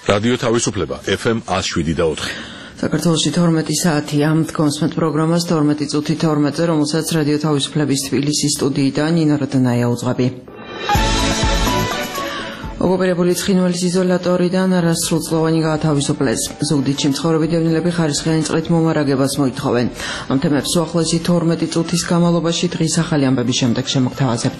რადიო თავისუფლება FM 107.4. საქართველოში 12 საათია დგომს met პროგრამას 12 წუთი 12-ზე, რომელსაც რადიო თავისუფლების თბილისის სტუდიიდან ნინო როდანაია უძღვები. ოკუპირებული ცხინვალის იზოლატორიდან არასრულწლოვანი გაათავისუფლეს. ზუგდიდში მცხოვრები დევნილები ხარისხიანი წყლით მომარაგებას მოითხოვენ. ამ თემებს უახლოესი 12 წუთის განმავლობაში დღის ახალი ამბების შემდეგ შემოგთავაზებთ.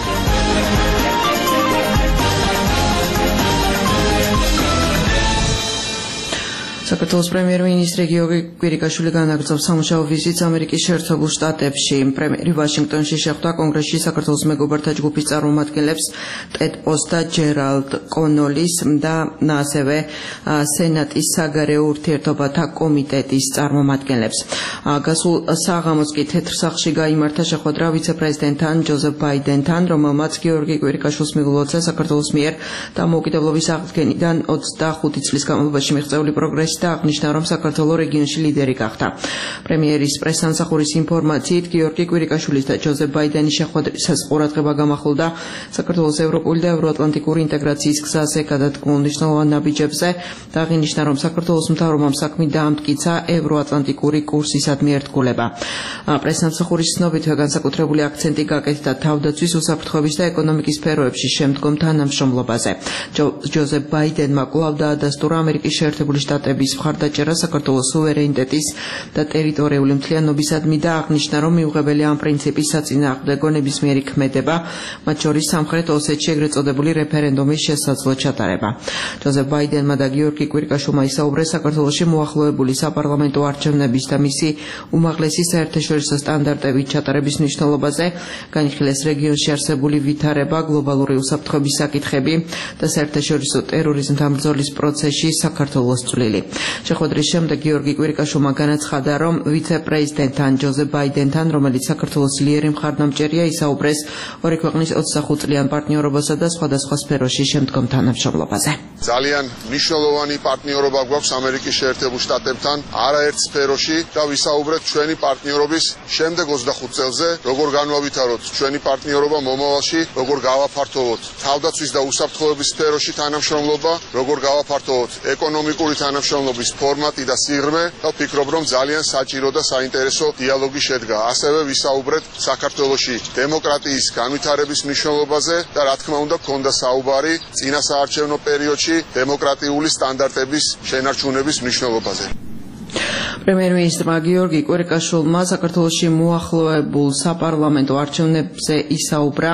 საქართველოს პრემიერ-მინისტრი გიორგი კვირიკაშვილი განაგრძობს სამუშაო ვიზიტს ამერიკის შეერთებულ შტატებში. პრემიერი ვაშინგტონში შეხვდა კონგრესში საქართველოს მეგობართა ჯგუფის წარმომადგენლებს ტედ პოს და ჯერალდ კონოლის და ასევე სენატის საგარეო ურთიერთობათა კომიტეტის წარმომადგენლებს. გასულ საღამოს კი თეთრ სახლში გაიმართა შეხვედრა ვიცე-პრეზიდენტთან ჯოზეფ ბაიდენთან, რომელმაც გიორგი კვირიკაშვილს მიულოცა საქართველოს მიერ დამოუკიდებლობის აღდგენიდან 25 წლის განმავლობაში მიღწეული პროგრესი და აღნიშნა, რომ საქართველოს რეგიონში ლიდერი გახდა. პრემიერის პრესსამსახურის ინფორმაციით, გიორგი კვირიკაშვილის და ჯოზეფ ბაიდენის შეხვედრისას ყურადღება გამახვილდა საქართველოს ევროპული და ევროატლანტიკური ინტეგრაციის გზაზე გადადგმულ მნიშვნელოვან ნაბიჯებზე და აღნიშნა, რომ საქართველოს მთავრობამ საქმით დაამტკიცა ევროატლანტიკური კურსისადმი ერთგულება. პრესსამსახურის ცნობითვე განსაკუთრებული აქცენტი გაკეთდა თავდაცვის, უსაფრთხოების და ეკონომიკის სფეროებში შემდგომ თანამშრომლობაზე. ჯოზეფ ბაიდენმა კვლავ დაადასტურა ამერიკის შეერთებული შტატების მხარდაჭერა საქართველოს სუვერენიტეტის და ტერიტორიული მთლიანობისადმი და აღნიშნა, რომ მიუღებელი ამ პრინციპის საწინააღმდეგო ნებისმიერი ქმედება, მათ შორის სამხრეთ ოსეთში ეგრეთ წოდებული რეფერენდუმის შესაძლო ჩატარება. ჯოზეფ ბაიდენმა და გიორგი კვირიკაშვილმა ისაუბრეს საქართველოში მოახლოებული საპარლამენტო არჩევნების და მისი უმაღლესი საერთაშორისო სტანდარტების ჩატარების მნიშვნელობაზე, განიხილეს რეგიონში არსებული ვითარება, გლობალური უსაფრთხოების საკითხები და საერთაშორისო ტერორიზმთან ბრძოლის პროცესში საქართველოს წვლილი. შეხვედრის შემდეგ გიორგი კვირიკაშვილმა განაცხადა, რომ ვიცე-პრეზიდენტთან ჯოზეფ ბაიდენთან, რომელიც საქართველოს ძლიერი მხარდამჭერია, ისაუბრეს ორი ქვეყნის 25 წლიან პარტნიორობასა და სხვადასხვა სფეროში შემდგომ თანამშრომლობაზე. ძალიან მნიშვნელოვანი პარტნიორობა გვაქვს ამერიკის შეერთებულ შტატებთან არაერთ სფეროში და ვისაუბრეთ ჩვენი პარტნიორობის შემდეგ 25 წელზე, როგორ განვავითაროთ ჩვენი პარტნიორობა მომავალში, როგორ გავაფართოვოთ თავდაცვის და უსაფრთხოების სფეროში თანამშრომლობა, როგორ გავაფართოვოთ ეკონომიკური თანამშრომლობის ფორმატი და სიღრმე და ვფიქრობ, რომ ძალიან საჭირო და საინტერესო დიალოგი შედგა. ასევე ვისაუბრეთ საქართველოში დემოკრატიის განვითარების მნიშვნელობაზე და რა თქმა უნდა გქონდა საუბარი წინა საარჩევნო პერიოდში დემოკრატიული სტანდარტების შენარჩუნების მნიშვნელობაზე. პრემიერ-მინისტრმა გიორგი კვირიკაშვილმა საქართველოში მოახლოებულ საპარლამენტო არჩევნებზე ისაუბრა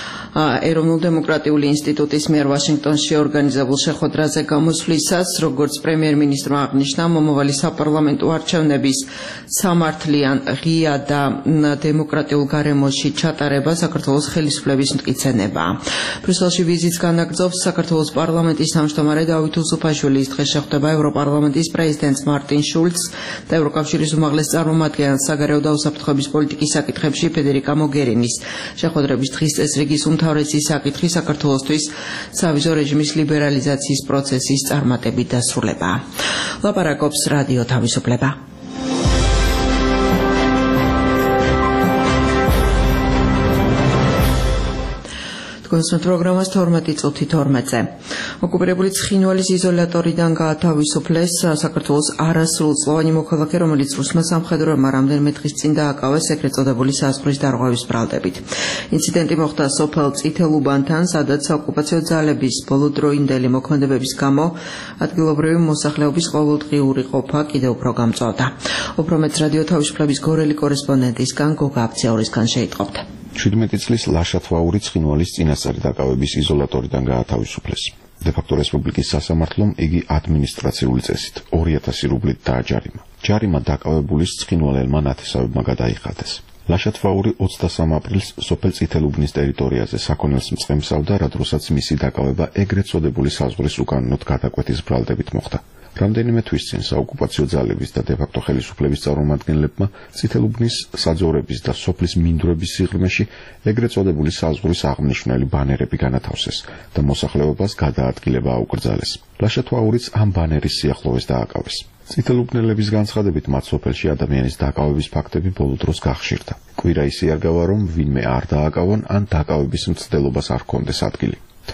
ეროვნულ-დემოკრატიული ინსტიტუტის მიერ ვაშინგტონში ორგანიზებულ შეხვედრაზე გამოსვლისას, როგორც პრემიერ-მინისტრმა აღნიშნა, მომავალი საპარლამენტო არჩევნების სამართლიან, ღია და დემოკრატიულ გარემოში ჩატარება საქართველოს ხელისუფლების მტკიცებაა. ბრიუსელში ვიზიტს განაგრძობს საქართველოს პარლამენტის თავმჯდომარე დავით უსუფაშვილი. ის დღეს შეხვდება ევროპარლამენტის პრეზიდენტს მარტინ შულცს და ევროკავშირის უმაღლეს წარმომადგენელს საგარეო და უსაფრთხოების პოლიტიკის საკითხებში ფედერიკა მოგერინის. შეხვედრების დღის წესრიგის უმთავრესი საკითხი საქართველოსთვის სავიზო რეჟიმის ლიბერალიზაციის პროცესის წარმატებით დასრულებაა. ლაპარაკობს რადიო თავისუფლება. დგომს met პროგრამას 12 წუთი 12-ზე. ოკუპირებული ცხინვალის იზოლატორიდან გაათავისუფლეს საქართველოს არასრულწლოვანი მოქალაქე, რომელიც რუსმა სამხედროებმა რამდენიმე დღის წინ დააკავეს ეგრეთ წოდებული საზღვრის დარღვევის ბრალდებით. ინციდენტი მოხდა სოფელ წითელუბანთან, სადაც საოკუპაციო ძალების ბოლოდროინდელი მოქმედებების გამო ადგილობრივი მოსახლეობის ყოველდღიური ყოფა კიდევ უფრო გამწვავდა. უფრო მეტს რადიო თავისუფლების გორელი კორესპონდენტისგან გოგა აბციაურისგან შეიტყობთ. 17 წლის ლაშა თვაური ცხინვალის წინასწარი დაკავების იზოლატორიდან გაათავისუფლეს. დე-ფაქტო რესპუბლიკის სასამართლომ იგი ადმინისტრაციული წესით 2000 რუბლით დააჯარიმა. ჯარიმა დაკავებულის ცხინვალელმა ნათესავებმა გადაიხადეს. ლაშა თვაური 23 აპრილს სოფელ წითელუბნის ტერიტორიაზე საქონელს მწყემსავდა, რა დროსაც მისი დაკავება ეგრეთ წოდებული საზღვრის უკანონოდ გადაკვეთის ბრალდებით მოხდა. რამდენიმე თვის წინ საოკუპაციო ძალების და დე-ფაქტო ხელისუფლების წარმომადგენლებმა წითელუბნის საძოვრების და სოფლის მინდვრების სიღრმეში ეგრეთ წოდებული საზღვრის აღნიშნული ბანერები განათავსეს და მოსახლეობას გადაადგილება აუკრძალეს. ლაშა თვაურიც ამ ბანერის სიახლოვეს დააკავეს. წითელუბნელების განცხადებით მათ სოფელში ადამიანის დაკავების ფაქტები ბოლო დროს გახშირდა. კვირა ისე არ გავა, რომ ვინმე არ დააკავონ ან დაკავების მცდელობას არ ჰქონდეს ადგილი.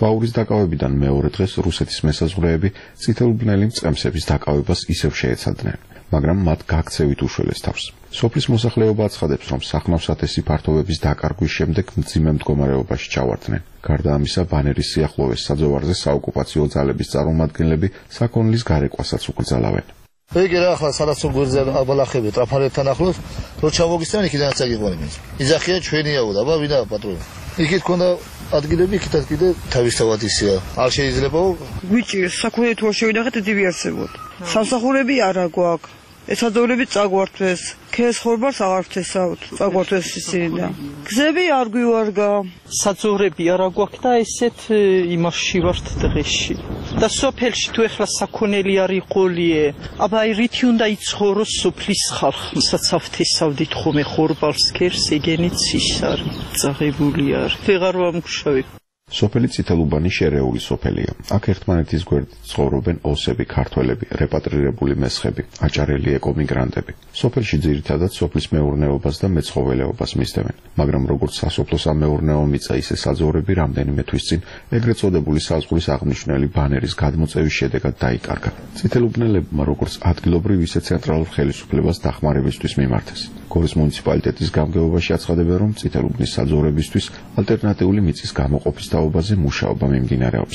თვაურის დაკავებიდან მეორე დღეს რუსეთის მესაზღვრეები წითელბნელი მწყემსების დაკავებას ისევ შეეცადნენ, მაგრამ მათ გაქცევით უშველეს თავს. სოფლის მოსახლეობა აცხადებს, რომ სახნავ-სათესი ფართობების დაკარგვის შემდეგ მძიმე მდგომარეობაში ჩავარდნენ. გარდა ამისა, ბანერის სიახლოვეს საძოვარზე საოკუპაციო ძალების წარმომადგენლები საქონლის გარეკვასაც უკრძალავენ. ეგ რა ახლა სადაც გვერდზე აბალახები ტრაფარეთთან ახლოს რო ჩავოგისთან იქიდანაც აგიყვანებენ. იძახია ჩვენიაო და აბა ვინა პატრონი. იქით ქონდა ადგილები, იქითაც კიდე თავისთავად ისეა. არ შეიძლებაო გვიჭირს საქონელი თუ არ შევიდახეთ დივიარსებოდ. სამსახურები არა გვაქვს. ესაძოვრები წაგვართვეს. ქეს ხორბარს აღარ ვთესავთ. წაგვართვეს ისინი და გზები არ გვივარგა. საძოვრები არა გვაქვს და ესეთ იმაში ვართ დღეში. და სოფელში თუ ეხლა საქონელი არ იყოლიე, აბა რითი უნდა იცხოვროს სოფლის ხალხი. საცავთესავდით ხომე ხორბალს ქერს ეგენიც ის არის. წაღებული არ. ვეღარ ვამუშავებ. სოფელი წითელუბანი შერეული სოფელია. აქ ერთმანეთის გვერდით ცხოვრობენ ოსები, ქართველები, რეპატრირებული მესხები, აჭარელი ეკომიგრანტები. სოფელში ძირითადად სოფლის მეურნეობას და მეცხოველეობას მისდევენ, მაგრამ როგორც სასოფლო-სამეურნეო მიწა, ისე საძოვრები რამდენიმე თვის წინ ეგრეთ წოდებული საზღვრის აღნიშნული ბანერის გადმოწევის შედეგად დაიკარგა. წითელუბნელებმა როგორც ადგილობრივ, ისე ცენტრალურ ხელისუფლებას დახმარებისთვის მიმართეს. გორის მუნიციპალიტეტის გამგეობაში აცხადებენ, რომ წითელუბნის საძოვრებისთვის ალტერნატიული მიწის გამოყოფის ობაზე მუშაობა მიმდინარეობს.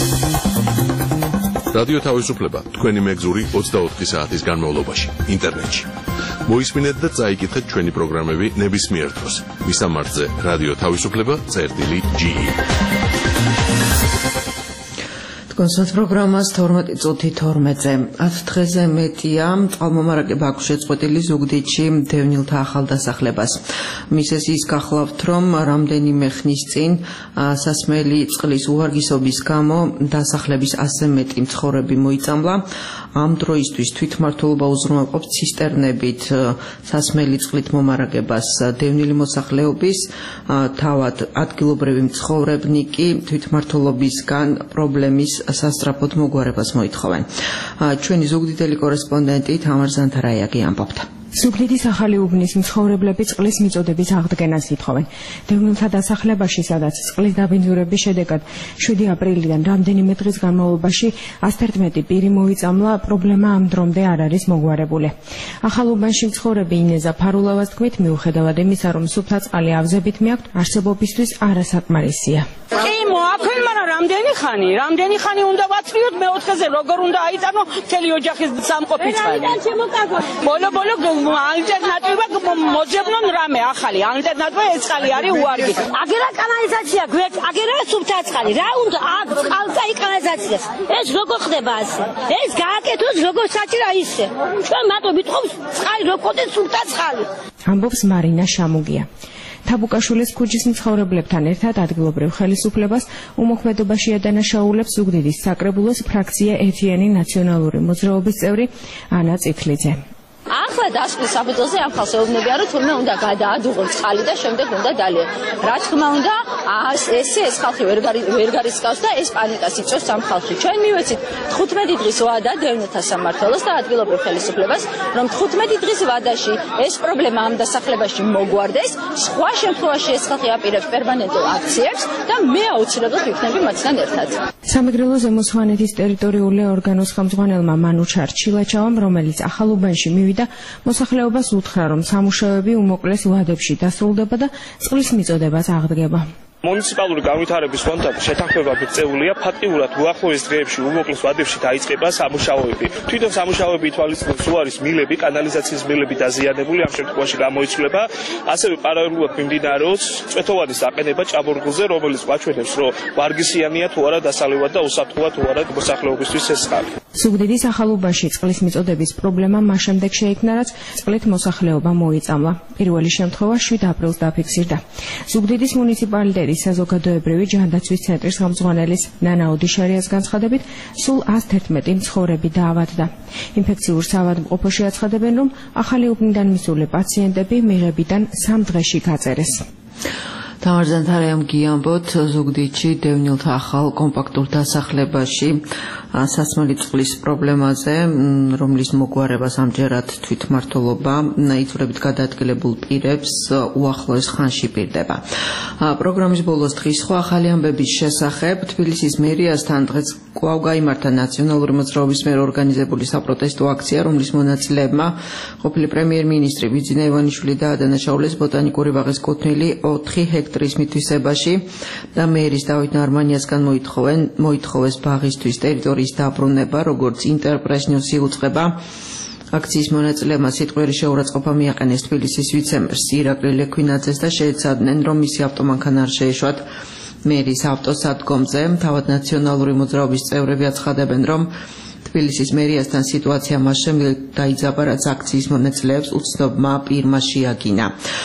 რადიო თავისუფლება თქვენი მეგზური 24 საათის განმავლობაში ინტერნეტში. მოისმინეთ და წაიკითხეთ ჩვენი პროგრამები ნებისმიერ დროს. მისამართზე რადიო თავისუფლება.ge. კონსერტ პროგრამას 12 წუთი 12-ზე 10 დღეზე მეტია წყალმომარაგება აქვს შეწყვეტილი ზუგდიდში დევნილთა ახალ დასახლებას. მისეს ის გახლავთ, რომ რამდენიმე ხნის წინ სასმელი წყლის უვარგისობის გამო დასახლების ასე მეტი მცხოვრები მოიწამლა. ამ დროისთვის თვითმმართველობა უზრუნველყოფს ცისტერნებით სასმელი წყლით მომარაგებას დევნილი მოსახლეობის, თავად ადგილობრივი მცხოვრებნი კი თვითმმართველობისგან პრობლემის სასწრაფოდ მოგვარებას მოითხოვენ. ჩვენი ზუგდიდელი კორესპონდენტი თამარ ზანთარაიაგი ამბობდა. ზუგდიდის ახალი უბნის მცხოვრებლები წყლის მიწოდების აღდგენას ითხოვენ. დევნილთა დასახლებაში, სადაც წყლის დაბინძურების შედეგად 7 აპრილიდან რამდენიმე დღის განმავლობაში 111 პირი მოიწამლა, პრობლემა ამ დრომდე არ არის მოგვარებული. ახალ უბანში მცხოვრები ინეზა ფარულავას თქმით, მიუხედავად იმისა, რომ სუფთა წყალი ავზებით მიაქვთ, არსებობისთვის არასაკმარისია. კი მოაქვენ, მაგრამ რამდენი ხანი უნდა ვაცლიოთ მეოთხეზე, როგორ უნდა აიწამო მთელი ოჯახის სამყოფი წყალი. ბოლო ალტერნატივა მოძებნონ რამე ახალი ალტერნატივა ეს წყალი არის უარგი. აგერა კანალიზაცია გვერდ, აგერა სუფთა წყალი. რა უნდა აქ წყალსა კანალიზაციას. ეს როგორ ხდება ასე? ეს გააკეთოს როგორ საჭირა ისე. ჩვენ მარტო ვიტყობს წყალი როგორ სუფთა წყალი. ამბობს მარინა შამუგია. თაბუკაშვილის ქუჩის მცხოვრებლებთან ერთად ადგილობრივ ხელისუფლებას უმოქმედობაში ადანაშაულებს ზუგდიდის საკრებულოს ფრაქცია ეთიანი ნაციონალური მოძრაობის წევრი ანა წითლიძე. ახლა დასკვნის საფუძველზე ამ ხალხს ეუბნებიან, რომ თურმე უნდა გადაადუღონ წყალი და შემდეგ უნდა დალიე. რა თქმა უნდა, ეს ხალხი ვერ გარისკავს და ეს პანიკას იწვევს ამ ხალხში. ჩვენ მივეცით 15 დღის ვადა დევნილთა სამმართველოს და ადგილობრივ ხელისუფლებას, რომ 15 დღის ვადაში ეს პრობლემა ამ დასახლებაში მოგვარდეს. სხვა შემთხვევაში ეს ხალხი აპირებს პერმანენტულ აქციებს და მე აუცილებლად ვიქნები მათთან ერთად. სამეგრელო ზემო სვანეთის ტერიტორიული ორგანოს ხელმძღვანელმა მანუჩარ ჩილაჩავამ, რომელიც ახალ უბანში მივიდა, მოსახლეობას უთხრა, რომ სამუშაოები უმოკლეს ვადებში დასრულდება და წყლის მიწოდებას აღდგება. მუნიციპალური განვითარების ფონდთან შეთანხმება მიღწეულია, ფაქტიურად უახლოეს დღეებში უმოკლეს ვადებში დაიწყება სამუშაოები. თვითონ სამუშაოები ითვალისწინებს უარის მილები, კანალიზაციის მილები დაზიანებული, ამ შემთხვევაში გამოიცვლება, ასევე პარალელურად მიმდინარეობს წვეთოვანის აყენება ჭაბურღილზე, რომელიც გვაჩვენებს, რომ ვარგისიანია თუ არა დასალევად და უსაფრთხოა თუ არა მოსახლეობისთვის ეს წყალი. ზუგდიდის ახალ უბანში წყლის მიწოდების პრობლემა მას შემდეგ შეიქმნა, რაც წყლით მოსახლეობა მოიწამლა. პირველი შემთხვევა 7 აპრილს დაფიქსირდა. ზუგდიდის მუნიციპალიტეტი საზოგადოებრივი ჯანდაცვის ცენტრის ხელმძღვანელის ნანა ოდიშარიას განცხადებით, სულ 111 მცხოვრები დაავადდა. ინფექციურ საავადმყოფოში აცხადებენ, რომ ახალი უბნიდან მისული პაციენტები მიღებიდან 3 დღეში გაწერეს. თამარ ზანთარაიამ გიამბოთ ზუგდიდში დევნილთა ახალ კომპაქტურ დასახლებაში სასმელი წყლის პრობლემაზე, რომლის მოგვარებას ამჯერად თვითმმართველობა იწვრებით გადაადგილებულ პირებს უახლოეს ხანში პირდება. პროგრამის ბოლოს დღის სხვა ახალი ამბების შესახებ თბილისის მერიასთან დღეს კვლავ გაიმართა ნაციონალური მოძრაობის მიერ ორგანიზებული საპროტესტო აქცია, რომლის მონაწილეებმა ყოფილი პრემიერ-მინისტრი ბიძინა ივანიშვილი დაადანაშაულეს ბოტანიკური ბაღის კუთვნილი 4 ჰექტრის მითვისებაში და მერის დავით ნარმანიასგან მოითხოვეს ბაღისთვის ტერიტორიის დაბრუნება, როგორც ინტერპრესნიუსი უწყება. აქციის მონაწილეებმა სიტყვიერი შეურაცხყოფა მიაყენეს თბილისის ვიცე-მერს ირაკლი ლექვინაძეს და შეეცადნენ, რომ მისი ავტომანქანა არ შეეშვათ მერის ავტოსადგომზე. თავად ნაციონალური მოძრაობის წევრები აცხადებენ, რომ თბილისის მერიასთან სიტუაცია მას შემდეგ დაიძაბა, რაც აქციის მონაწილეებს უცნობმა პირმა შეაგინა.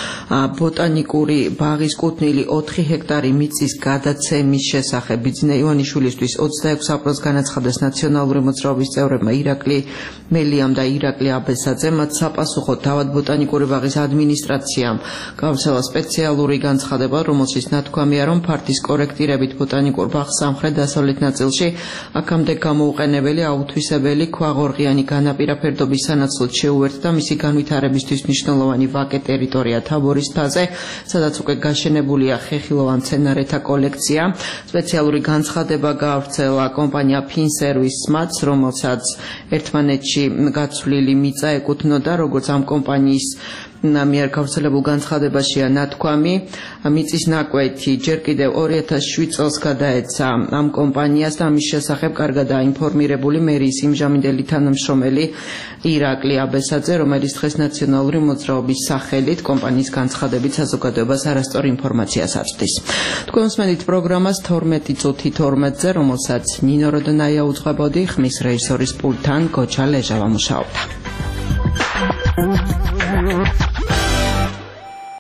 ბოტანიკური ბაღის კუთვნილი 4 ჰექტარი მიწის გადაცემის შესახებ ბიძინა ივანიშვილისთვის 26 აპრილს განაცხადეს ნაციონალური მოძრაობის წევრებმა ირაკლი მელიამ და ირაკლი აბესაძემ, მათ საპასუხოდ თავად ბოტანიკური ბაღის ადმინისტრაციამ გავრცელა სპეციალური განცხადება, რომელშიც ნათქვამია, რომ ფართის კორექტირებით ბოტანიკურ ბაღს სამხრეთ-დასავლეთ ნაწილში აქამდე გამოუყენებელი აუთვისებელი ქვაღორღიანი განაპირა ფერდობის სანაცვლოდ შეუერთდა მისი განვითარებისთვის მნიშვნელოვანი ვაკე ტერიტორია თაბორის მთაზე, სადაც უკვე გაშენებულია ხეხილოვან მცენარეთა კოლექცია. სპეციალური განცხადება გავრცელა კომპანია ფინსერვისმაც, რომელსაც ერთმანეთში გაცვლილი მიწა ეკუთვნოდა, როგორც ამ კომპანიის მიერ გავრცელებულ განცხადებაშია ნათქვამი, მიწის ნაკვეთი ჯერ კიდევ 2007 წელს გადაეცა ამ კომპანიას და ამის შესახებ კარგადაა ინფორმირებული მერიის იმჟამინდელი თანამშრომელი ირაკლი აბესაძე, რომელიც დღეს ნაციონალური მოძრაობის სახელით კომპანიის განცხადებით საზოგადოებას არასწორ ინფორმაციას აწვდის. თქვენ უსმენთ პროგრამას 12 წუთი 12-ზე, რომელსაც ნინო როდონაია უძღვებოდი, ხმის რეჟისორის პულტთან გოჩა ლეჟავა მუშაობდა.